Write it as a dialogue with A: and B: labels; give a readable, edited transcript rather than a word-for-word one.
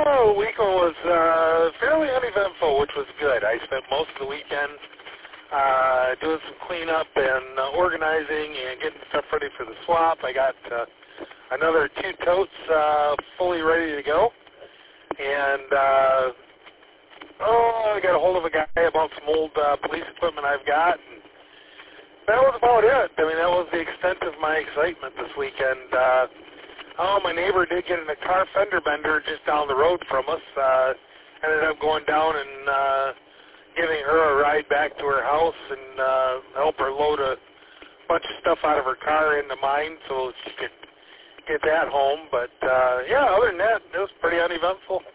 A: Weekend was fairly uneventful, which was good. I spent most of the weekend doing some cleanup and organizing and getting stuff ready for the swap. I got another 2 totes fully ready to go. And, I got a hold of a guy about some old police equipment I've got. And that was about it. I mean, that was the extent of my excitement this weekend. My neighbor did get in a car fender bender just down the road from us. Ended up going down and giving her a ride back to her house and help her load a bunch of stuff out of her car into mine so she could get that home. But, other than that, it was pretty uneventful.